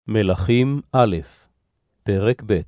מלכים א', פרק ב'.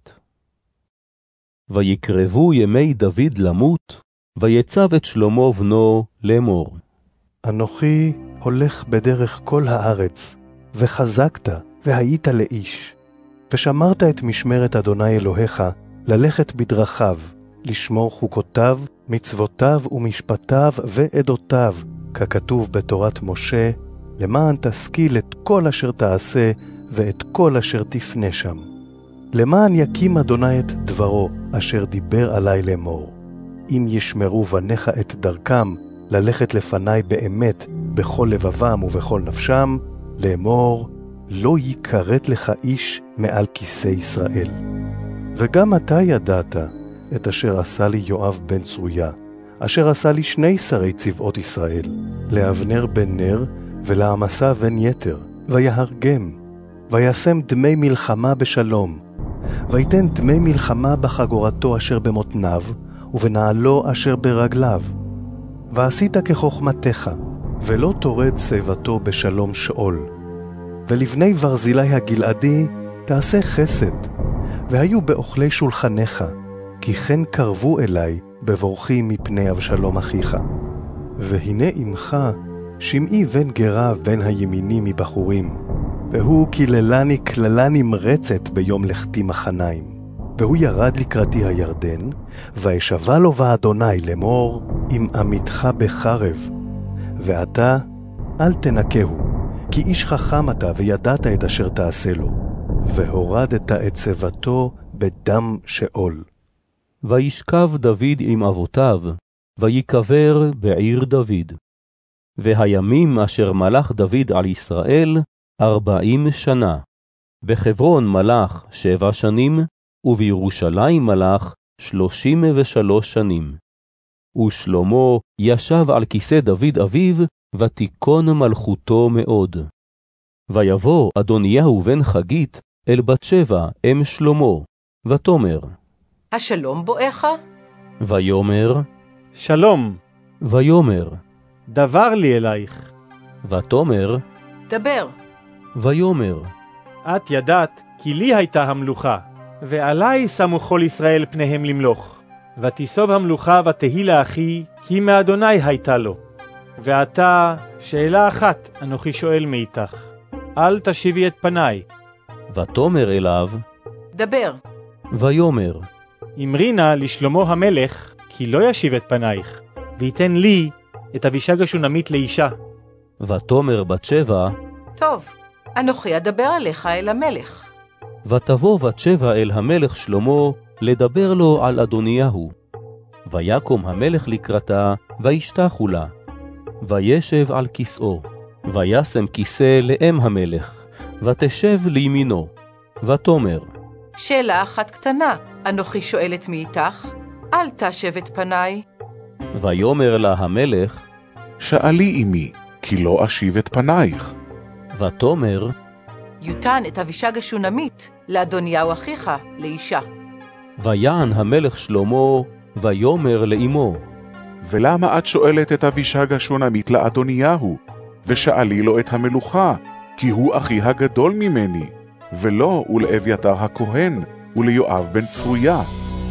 ויקרבו ימי דוד למות, ויצב את שלמה בנו לאמור. אנוכי הולך בדרך כל הארץ, וחזקת והיית לאיש, ושמרת את משמרת אדוני אלוהיך, ללכת בדרכיו, לשמור חוקותיו, מצוותיו ומשפטיו ועדותיו, ככתוב בתורת משה, למען תשכיל את כל אשר תעשה, ואת כל אשר תפנה שם. למען יקים אדוני את דברו, אשר דיבר עלי לאמור. אם ישמרו בניך את דרכם, ללכת לפני באמת, בכל לבבם ובכל נפשם, לאמור, לא יקראת לך איש מעל כיסא ישראל. וגם אתה ידעת את אשר עשה לי יואב בן צרויה, אשר עשה לי 2 שרי צבאות ישראל, לאבנר בן נר ולעמסה בן יתר, ויהרגם, וישם דמי מלחמה בשלום, ויתן דמי מלחמה בחגורתו אשר במותניו, ובנעלו אשר ברגליו. ועשית כחוכמתך, ולא תורד שיבתו בשלום שאול. ולבני ברזילי הגלעדי תעשה חסד, והיו באוכלי שולחנך, כי כן קרבו אלי בבורחי מפני אבשלום אחיך. והנה עמך שמעי בן גרה בן הימיני מבחורים, והוא קיללני קללה נמרצת ביום לכתי מחניים. והוא ירד לקראתי הירדן, וישבע לו באדוני לאמור, עם עמיתך בחרב. ואתה אל תנקהו, כי איש חכם אתה וידעת את אשר תעשה לו, והורדת את צוותו בדם שאול. וישכב דוד עם אבותיו, ויקבר בעיר דוד. והימים אשר מלך דוד על ישראל 40 שנה. בחברון מלך 7 שנים, ובירושלים מלך 33 שנים. ושלמה ישב על כיסא דוד אביו, ותיכון מלכותו מאוד. ויבוא אדוניהו בן חגית אל בת שבע אם שלמה, ותאמר, השלום בואך? ויאמר, שלום. ויאמר, דבר לי אלייך. ותאמר, דבר. ויאמר, את ידעת כי לי הייתה המלוכה, ועלי שמו כל ישראל פניהם למלוך. ותיסוב המלוכה ותהי לאחי, כי מאדוני הייתה לו. ועתה שאלה אחת אנוכי שואל מאיתך, אל תשיבי את פניי. ותאמר אליו, דבר. ויאמר, אמרי נא לשלמה המלך, כי לא ישיב את פנייך, ויתן לי את אבישג השונמית לאישה. ותאמר בת שבע, טוב, אנוכי אדבר עליך אל המלך. ותבוא בת שבע אל המלך שלמה, לדבר לו על אדוניהו. ויקום המלך לקראתה, וישתחו לה. וישב על כיסאו, וישם כיסא לאם המלך, ותשב לימינו. ותאמר, שאלה אחת קטנה, אנוכי שואלת מאיתך, אל תשב את פניי. ויאמר לה המלך, שאלי אמי, כי לא אשיב את פנייך. ותאמר, יותן את אבישג השונמית לאדוניהו אחיך לאישה. ויען המלך שלמה, ויאמר לאמו, ולמה את שואלת את אבישג השונמית לאדוניהו, ושאלי לו את המלוכה, כי הוא אחי הגדול ממני, ולא ולאביתר הכהן, וליואב בן צרויה.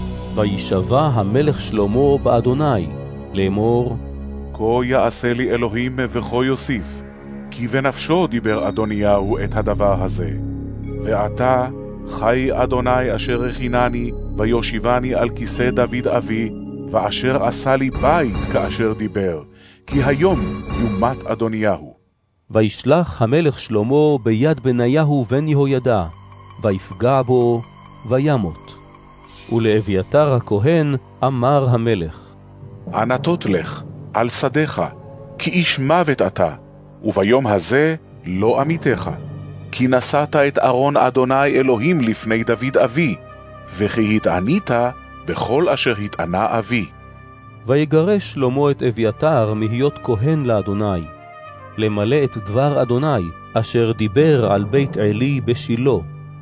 וישבע המלך שלמה באדוני, לאמור, כה יעשה לי אלוהים וכה יוסיף, כי בנפשו דיבר אדוניהו את הדבר הזה. ועתה חי אדוני אשר הכינני, ויושיבני על כיסא דוד אבי, ואשר עשה לי בית כאשר דיבר, כי היום יומת אדוניהו. וישלח המלך שלמה ביד בניהו בן יהוידע, ויפגע בו, וימות. ולאביתר הכהן אמר המלך, ענתות לך, על שדך, כי איש מוות אתה, וביום הזה לא עמיתך. כי נשאת את ארון אדוני אלוהים לפני דוד אבי, וכי התענית בכל אשר התענה אבי. ויגרש שלמה את אביתר מהיות כהן לאדוני, למלא את דבר אדוני, אשר דיבר על בית עלי בשילה.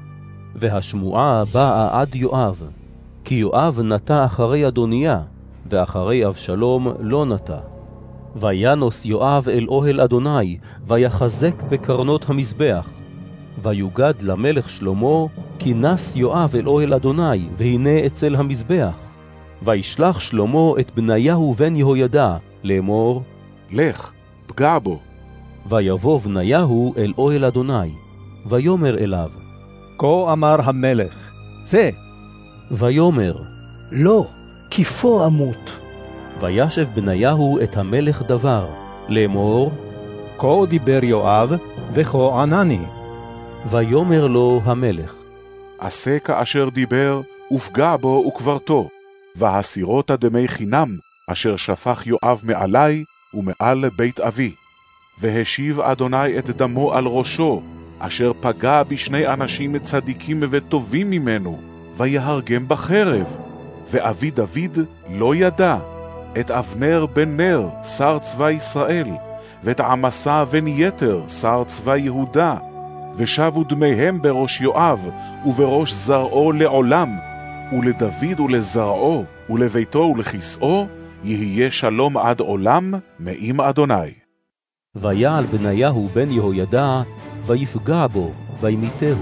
והשמועה באה עד יואב, כי יואב נטה אחרי אדוניה, ואחרי אבשלום לא נטה. וינוס יואב אל אוהל אדוני, ויחזק בקרנות המזבח. ויוגד למלך שלמה, כי נס יואב אל אוהל אדוני, והנה אצל המזבח. וישלח שלמה את בניהו בן יהוידע, לאמור, לך, פגע בו. ויבוא בניהו אל אוהל אדוני, ויאמר אליו, כה אמר המלך, צא. ויאמר, לא, כי פה אמות. וישב בניהו את המלך דבר, לאמור, כה דיבר יואב, וכה ענני. ויאמר לו המלך, עשה כאשר דיבר, ופגע בו וקברתו, והסירות דמי חינם, אשר שפך יואב מעלי ומעל בית אבי. והשיב אדוני את דמו על ראשו, אשר פגע בשני אנשים צדיקים וטובים ממנו, ויהרגם בחרב. ואבי דוד לא ידע את אבנר בן נר, שר צבא ישראל, ואת עמסה בן יתר, שר צבא יהודה, ושבו דמיהם בראש יואב ובראש זרעו לעולם, ולדוד ולזרעו ולביתו ולכיסאו יהיה שלום עד עולם מעם אדוני. ויעל בניהו בן יהוידע, ויפגע בו, וימיתהו,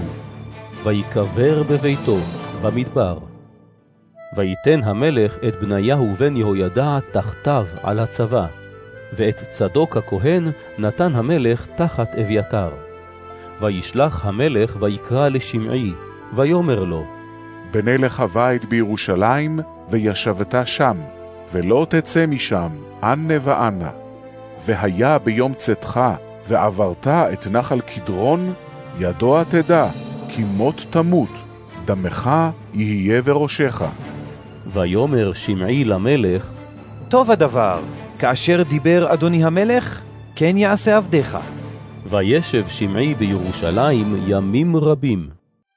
ויקבר בביתו, במדבר. ויתן המלך את בניהו בן יהוידע תחתיו על הצבא, ואת צדוק הכהן נתן המלך תחת אביתר. וישלח המלך ויקרא לשמעי, ויאמר לו, בנה לך בית בירושלים, וישבת שם, ולא תצא משם, אנה ואנה. והיה ביום צאתך, ועברת את נחל קדרון, ידוע תדע, כי מות תמות, דמך יהיה בראשך. ויאמר שמעי למלך, טוב הדבר, כאשר דיבר אדוני המלך, כן יעשה עבדך. וישב שמעי בירושלים ימים רבים.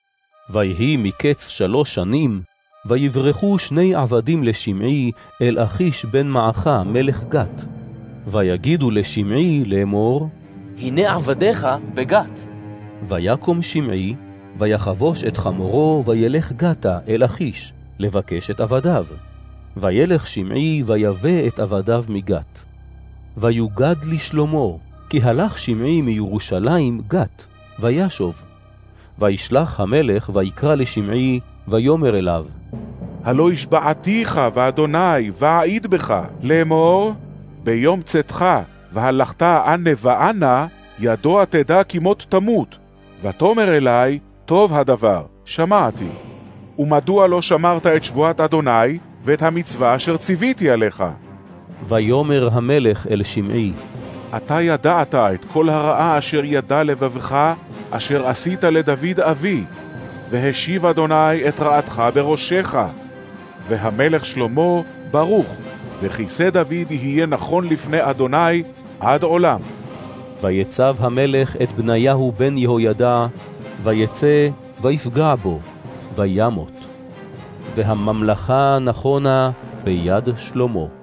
ויהי מקץ 3 שנים, ויברחו 2 עבדים לשמעי אל אחיש בן מעכה מלך גת. ויגידו לשמעי לאמור, הנה עבדיך בגת. ויקום שמעי, ויחבוש את חמורו, וילך גתה אל אחיש, לבקש את עבדיו. וילך שמעי, ויבא את עבדיו מגת. ויוגד לשלמה, כי הלך שמעי מירושלים גת, וישוב. וישלח המלך, ויקרא לשמעי, ויאמר אליו, הלא השבעתיך ואדוני ואעיד בך, לאמור, ביום צאתך והלכת אנה ואנה, ידוע תדע כי מות תמות. ותאמר אלי, טוב הדבר, שמעתי. ומדוע לא שמרת את שבועת אדוני ואת המצווה אשר ציוויתי עליך? ויאמר המלך אל שמעי, אתה ידעת את כל הרעה אשר ידע לבבך, אשר עשית לדוד אבי, והשיב אדוני את רעתך בראשך. והמלך שלמה ברוך, וכיסא דוד יהיה נכון לפני אדוני עד עולם. ויצב המלך את בניהו בן יהוידע, ויצא ויפגע בו, וימות. והממלכה נכונה ביד שלמה.